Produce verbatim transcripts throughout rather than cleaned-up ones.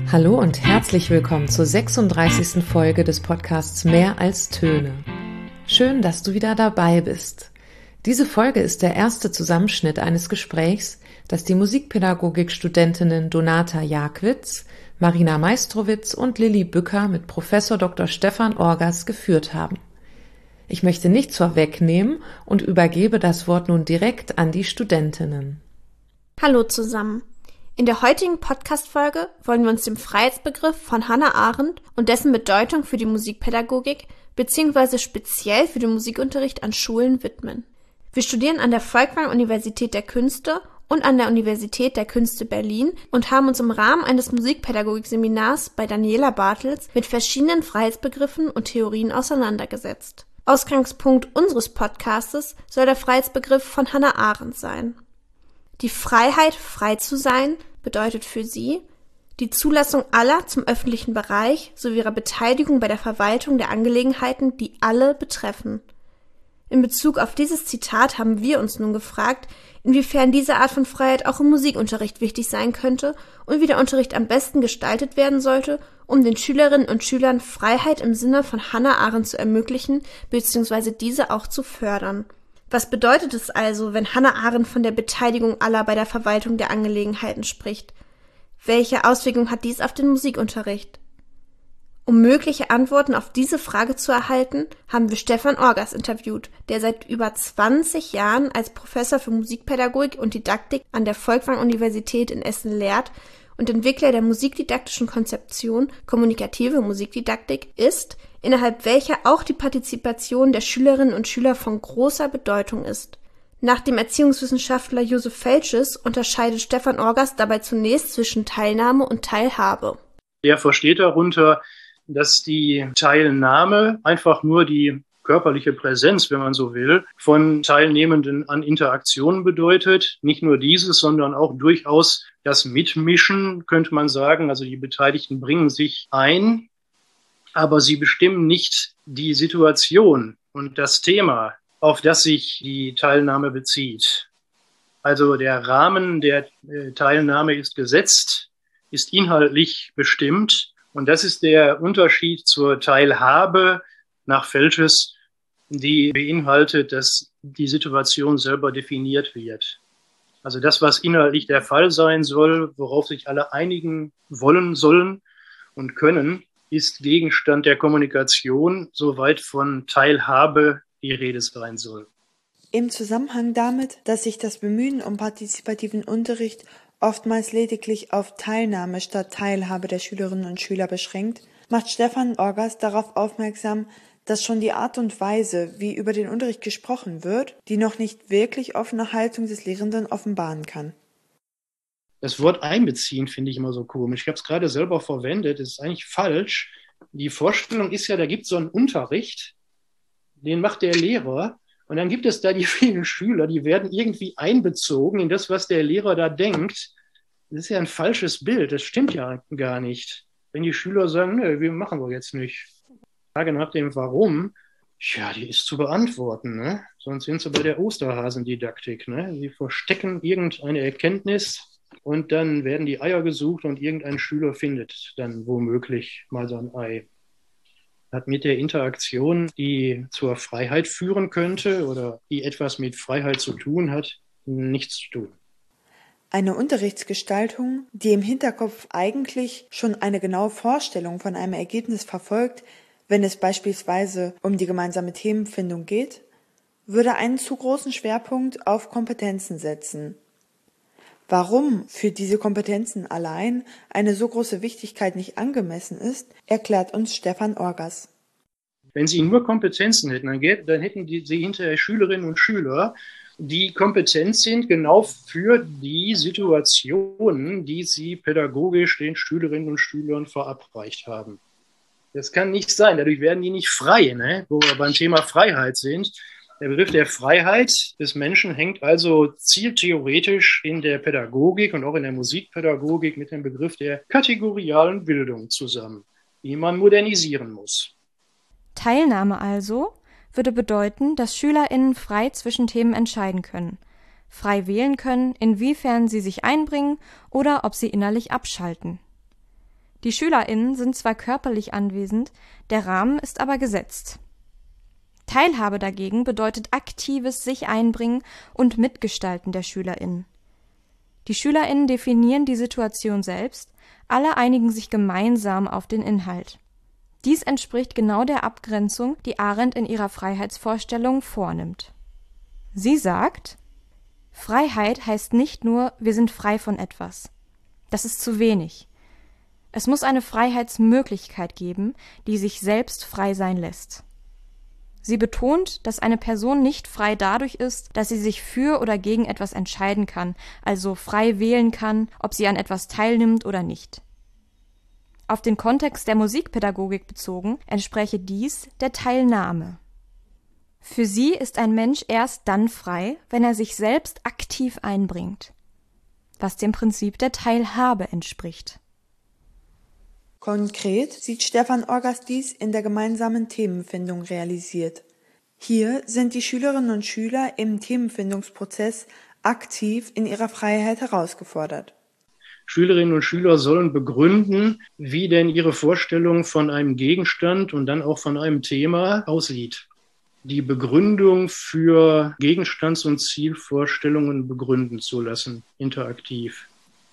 Hallo und herzlich willkommen zur sechsunddreißigsten Folge des Podcasts Mehr als Töne. Schön, dass du wieder dabei bist. Diese Folge ist der erste Zusammenschnitt eines Gesprächs, das die Musikpädagogik-Studentinnen Donata Jagwitz, Marina Meistrowitz und Lilly Bücker mit Professor Doktor Stefan Orgas geführt haben. Ich möchte nichts vorwegnehmen und übergebe das Wort nun direkt an die Studentinnen. Hallo zusammen. In der heutigen Podcast-Folge wollen wir uns dem Freiheitsbegriff von Hannah Arendt und dessen Bedeutung für die Musikpädagogik bzw. speziell für den Musikunterricht an Schulen widmen. Wir studieren an der Folkwang-Universität der Künste und an der Universität der Künste Berlin und haben uns im Rahmen eines Musikpädagogik-Seminars bei Daniela Bartels mit verschiedenen Freiheitsbegriffen und Theorien auseinandergesetzt. Ausgangspunkt unseres Podcastes soll der Freiheitsbegriff von Hannah Arendt sein. Die Freiheit, frei zu sein, bedeutet für sie die Zulassung aller zum öffentlichen Bereich sowie ihrer Beteiligung bei der Verwaltung der Angelegenheiten, die alle betreffen. In Bezug auf dieses Zitat haben wir uns nun gefragt, inwiefern diese Art von Freiheit auch im Musikunterricht wichtig sein könnte und wie der Unterricht am besten gestaltet werden sollte, um den Schülerinnen und Schülern Freiheit im Sinne von Hannah Arendt zu ermöglichen bzw. diese auch zu fördern. Was bedeutet es also, wenn Hannah Arendt von der Beteiligung aller bei der Verwaltung der Angelegenheiten spricht? Welche Auswirkungen hat dies auf den Musikunterricht? Um mögliche Antworten auf diese Frage zu erhalten, haben wir Stefan Orgas interviewt, der seit über zwanzig Jahren als Professor für Musikpädagogik und Didaktik an der Folkwang-Universität in Essen lehrt und Entwickler der musikdidaktischen Konzeption Kommunikative Musikdidaktik ist, innerhalb welcher auch die Partizipation der Schülerinnen und Schüler von großer Bedeutung ist. Nach dem Erziehungswissenschaftler Josef Feltsches unterscheidet Stefan Orgas dabei zunächst zwischen Teilnahme und Teilhabe. Er versteht darunter, dass die Teilnahme einfach nur die körperliche Präsenz, wenn man so will, von Teilnehmenden an Interaktionen bedeutet. Nicht nur dieses, sondern auch durchaus das Mitmischen, könnte man sagen. Also die Beteiligten bringen sich ein, aber sie bestimmen nicht die Situation und das Thema, auf das sich die Teilnahme bezieht. Also der Rahmen der Teilnahme ist gesetzt, ist inhaltlich bestimmt. Und das ist der Unterschied zur Teilhabe nach Feltsches, die beinhaltet, dass die Situation selber definiert wird. Also das, was inhaltlich der Fall sein soll, worauf sich alle einigen wollen, sollen und können, ist Gegenstand der Kommunikation, soweit von Teilhabe die Rede sein soll. Im Zusammenhang damit, dass sich das Bemühen um partizipativen Unterricht oftmals lediglich auf Teilnahme statt Teilhabe der Schülerinnen und Schüler beschränkt, macht Stefan Orgas darauf aufmerksam, dass schon die Art und Weise, wie über den Unterricht gesprochen wird, die noch nicht wirklich offene Haltung des Lehrenden offenbaren kann. Das Wort einbeziehen finde ich immer so komisch. Ich habe es gerade selber verwendet, das ist eigentlich falsch. Die Vorstellung ist ja, da gibt es so einen Unterricht, den macht der Lehrer und dann gibt es da die vielen Schüler, die werden irgendwie einbezogen in das, was der Lehrer da denkt. Das ist ja ein falsches Bild, das stimmt ja gar nicht. Wenn die Schüler sagen, nö, wir machen wir jetzt nicht. Die Frage nach dem Warum, ja, die ist zu beantworten, ne? Sonst sind sie bei der Osterhasendidaktik, ne? Sie verstecken irgendeine Erkenntnis und dann werden die Eier gesucht und irgendein Schüler findet dann womöglich mal so ein Ei. Hat mit der Interaktion, die zur Freiheit führen könnte oder die etwas mit Freiheit zu tun hat, nichts zu tun. Eine Unterrichtsgestaltung, die im Hinterkopf eigentlich schon eine genaue Vorstellung von einem Ergebnis verfolgt, wenn es beispielsweise um die gemeinsame Themenfindung geht, würde einen zu großen Schwerpunkt auf Kompetenzen setzen. Warum für diese Kompetenzen allein eine so große Wichtigkeit nicht angemessen ist, erklärt uns Stefan Orgas. Wenn Sie nur Kompetenzen hätten, dann, geht, dann hätten die, Sie hinterher Schülerinnen und Schüler, die kompetent sind genau für die Situationen, die sie pädagogisch den Schülerinnen und Schülern verabreicht haben. Das kann nicht sein, dadurch werden die nicht frei, ne? Wo wir beim Thema Freiheit sind. Der Begriff der Freiheit des Menschen hängt also zieltheoretisch in der Pädagogik und auch in der Musikpädagogik mit dem Begriff der kategorialen Bildung zusammen, die man modernisieren muss. Teilnahme also würde bedeuten, dass SchülerInnen frei zwischen Themen entscheiden können, frei wählen können, inwiefern sie sich einbringen oder ob sie innerlich abschalten. Die SchülerInnen sind zwar körperlich anwesend, der Rahmen ist aber gesetzt. Teilhabe dagegen bedeutet aktives sich einbringen und Mitgestalten der SchülerInnen. Die SchülerInnen definieren die Situation selbst, alle einigen sich gemeinsam auf den Inhalt. Dies entspricht genau der Abgrenzung, die Arendt in ihrer Freiheitsvorstellung vornimmt. Sie sagt: Freiheit heißt nicht nur, wir sind frei von etwas. Das ist zu wenig. Es muss eine Freiheitsmöglichkeit geben, die sich selbst frei sein lässt. Sie betont, dass eine Person nicht frei dadurch ist, dass sie sich für oder gegen etwas entscheiden kann, also frei wählen kann, ob sie an etwas teilnimmt oder nicht. Auf den Kontext der Musikpädagogik bezogen, entspräche dies der Teilnahme. Für sie ist ein Mensch erst dann frei, wenn er sich selbst aktiv einbringt, was dem Prinzip der Teilhabe entspricht. Konkret sieht Stefan Orgas dies in der gemeinsamen Themenfindung realisiert. Hier sind die Schülerinnen und Schüler im Themenfindungsprozess aktiv in ihrer Freiheit herausgefordert. Schülerinnen und Schüler sollen begründen, wie denn ihre Vorstellung von einem Gegenstand und dann auch von einem Thema aussieht. Die Begründung für Gegenstands- und Zielvorstellungen begründen zu lassen, interaktiv.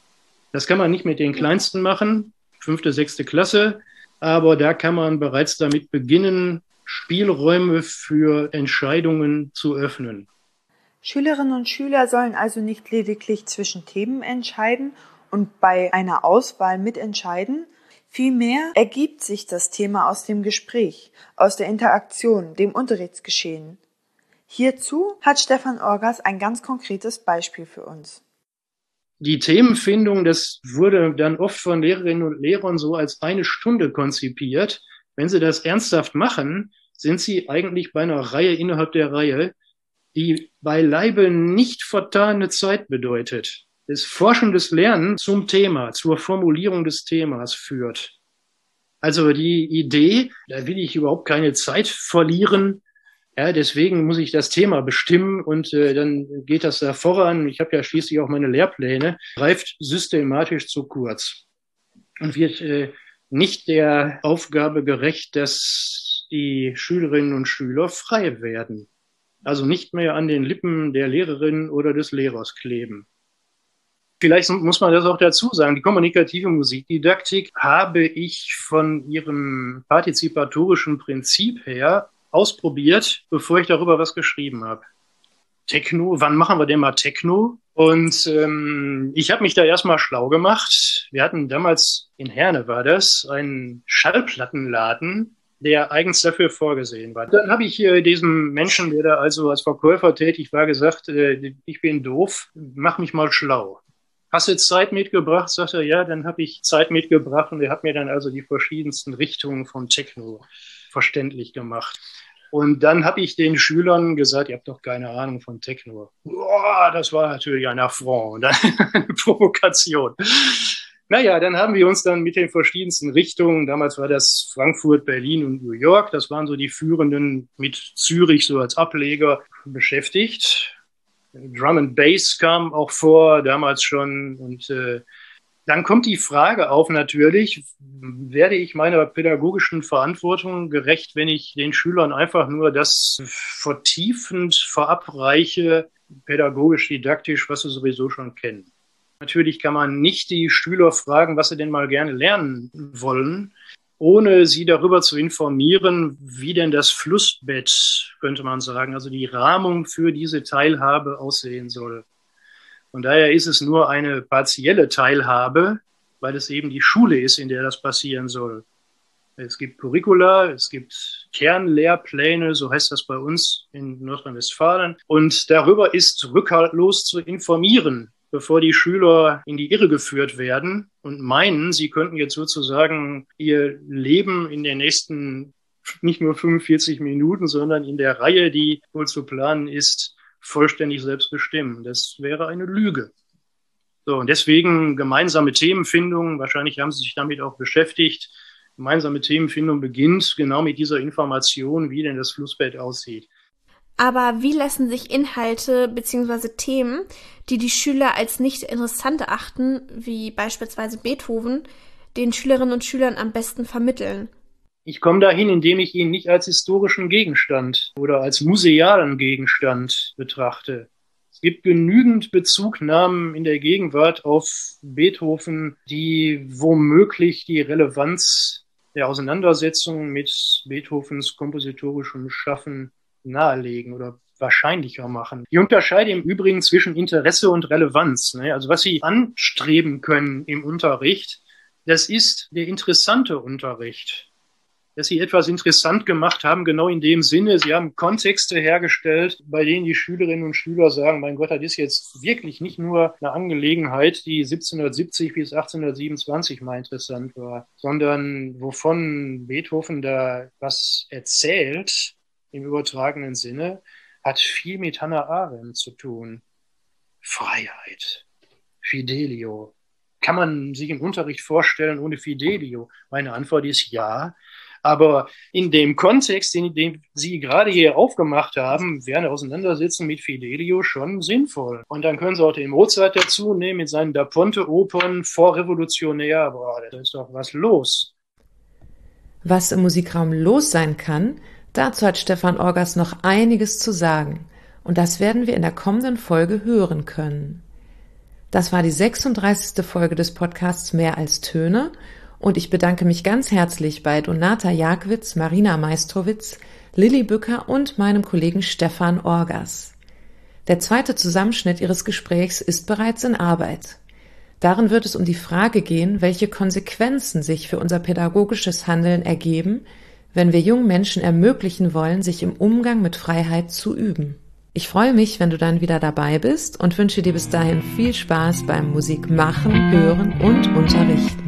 Das kann man nicht mit den Kleinsten machen, fünfte, sechste Klasse, aber da kann man bereits damit beginnen, Spielräume für Entscheidungen zu öffnen. Schülerinnen und Schüler sollen also nicht lediglich zwischen Themen entscheiden und bei einer Auswahl mitentscheiden, vielmehr ergibt sich das Thema aus dem Gespräch, aus der Interaktion, dem Unterrichtsgeschehen. Hierzu hat Stefan Orgas ein ganz konkretes Beispiel für uns. Die Themenfindung, das wurde dann oft von Lehrerinnen und Lehrern so als eine Stunde konzipiert. Wenn sie das ernsthaft machen, sind sie eigentlich bei einer Reihe innerhalb der Reihe, die beileibe nicht vertane Zeit bedeutet. Das forschendes Lernen zum Thema, zur Formulierung des Themas führt. Also die Idee, da will ich überhaupt keine Zeit verlieren, ja, deswegen muss ich das Thema bestimmen und äh, dann geht das da voran. Ich habe ja schließlich auch meine Lehrpläne, greift systematisch zu kurz und wird äh, nicht der Aufgabe gerecht, dass die Schülerinnen und Schüler frei werden. Also nicht mehr an den Lippen der Lehrerin oder des Lehrers kleben. Vielleicht muss man das auch dazu sagen, die kommunikative Musikdidaktik habe ich von ihrem partizipatorischen Prinzip her ausprobiert, bevor ich darüber was geschrieben habe. Techno, wann machen wir denn mal Techno? Und ähm, ich habe mich da erstmal schlau gemacht. Wir hatten damals, in Herne war das, einen Schallplattenladen, der eigens dafür vorgesehen war. Dann habe ich hier diesem Menschen, der da also als Verkäufer tätig war, gesagt, äh, ich bin doof, mach mich mal schlau. Hast du Zeit mitgebracht? Sagt er, ja, dann habe ich Zeit mitgebracht und er hat mir dann also die verschiedensten Richtungen von Techno verständlich gemacht. Und dann habe ich den Schülern gesagt, ihr habt doch keine Ahnung von Techno. Boah, das war natürlich ein Affront, eine Provokation. Naja, dann haben wir uns dann mit den verschiedensten Richtungen, damals war das Frankfurt, Berlin und New York, das waren so die führenden, mit Zürich so als Ableger beschäftigt. Drum and Bass kam auch vor, damals schon. Und äh, dann kommt die Frage auf natürlich, werde ich meiner pädagogischen Verantwortung gerecht, wenn ich den Schülern einfach nur das vertiefend verabreiche, pädagogisch, didaktisch, was sie sowieso schon kennen. Natürlich kann man nicht die Schüler fragen, was sie denn mal gerne lernen wollen, ohne sie darüber zu informieren, wie denn das Flussbett, könnte man sagen, also die Rahmung für diese Teilhabe aussehen soll. Von daher ist es nur eine partielle Teilhabe, weil es eben die Schule ist, in der das passieren soll. Es gibt Curricula, es gibt Kernlehrpläne, so heißt das bei uns in Nordrhein-Westfalen. Und darüber ist rückhaltlos zu informieren, bevor die Schüler in die Irre geführt werden und meinen, sie könnten jetzt sozusagen ihr Leben in den nächsten nicht nur fünfundvierzig Minuten, sondern in der Reihe, die wohl zu planen ist, vollständig selbst bestimmen. Das wäre eine Lüge. So, und deswegen gemeinsame Themenfindung, wahrscheinlich haben Sie sich damit auch beschäftigt, gemeinsame Themenfindung beginnt genau mit dieser Information, wie denn das Flussbett aussieht. Aber wie lassen sich Inhalte bzw. Themen, die die Schüler als nicht interessant erachten, wie beispielsweise Beethoven, den Schülerinnen und Schülern am besten vermitteln? Ich komme dahin, indem ich ihn nicht als historischen Gegenstand oder als musealen Gegenstand betrachte. Es gibt genügend Bezugnahmen in der Gegenwart auf Beethoven, die womöglich die Relevanz der Auseinandersetzung mit Beethovens kompositorischem Schaffen nahelegen oder wahrscheinlicher machen. Ich unterscheide im Übrigen zwischen Interesse und Relevanz. Also was Sie anstreben können im Unterricht, das ist der interessante Unterricht. Dass Sie etwas interessant gemacht haben, genau in dem Sinne, Sie haben Kontexte hergestellt, bei denen die Schülerinnen und Schüler sagen, mein Gott, das ist jetzt wirklich nicht nur eine Angelegenheit, die siebzehnhundertsiebzig bis achtzehnhundertsiebenundzwanzig mal interessant war, sondern wovon Beethoven da was erzählt, im übertragenen Sinne, hat viel mit Hannah Arendt zu tun. Freiheit, Fidelio. Kann man sich im Unterricht vorstellen ohne Fidelio? Meine Antwort ist ja. Aber in dem Kontext, in dem Sie gerade hier aufgemacht haben, wäre eine Auseinandersetzung mit Fidelio schon sinnvoll. Und dann können Sie auch den Mozart dazu nehmen mit seinen Da Ponte-Opern, vorrevolutionär, aber da ist doch was los. Was im Musikraum los sein kann, dazu hat Stefan Orgas noch einiges zu sagen. Und das werden wir in der kommenden Folge hören können. Das war die sechsunddreißigste Folge des Podcasts Mehr als Töne. Und ich bedanke mich ganz herzlich bei Donata Jagwitz, Marina Meistrowitz, Lilly Bücker und meinem Kollegen Stefan Orgas. Der zweite Zusammenschnitt ihres Gesprächs ist bereits in Arbeit. Darin wird es um die Frage gehen, welche Konsequenzen sich für unser pädagogisches Handeln ergeben, wenn wir jungen Menschen ermöglichen wollen, sich im Umgang mit Freiheit zu üben. Ich freue mich, wenn du dann wieder dabei bist und wünsche dir bis dahin viel Spaß beim Musik machen, hören und unterrichten.